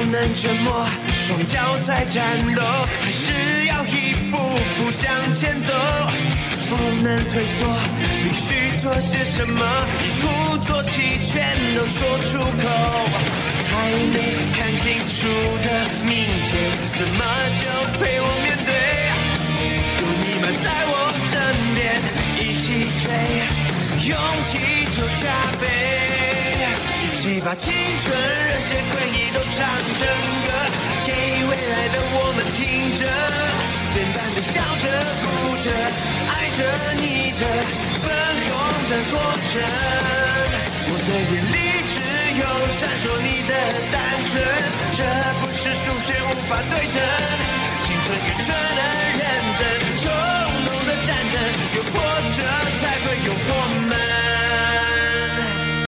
能沉默，双脚在战斗，还是要一步步向前走。不能退缩，必须做些什么，一鼓作气全都说出口。还没看清楚的明天，怎么就陪我面对？有你们在我身边，一起追，勇气就加倍。一起把青春热血回忆都唱成歌，给未来的我们听着，简单的笑着哭着，爱着你的粉红的过程。我的眼里只有闪烁你的单纯，这不是数学无法对等，青春愚蠢而认真。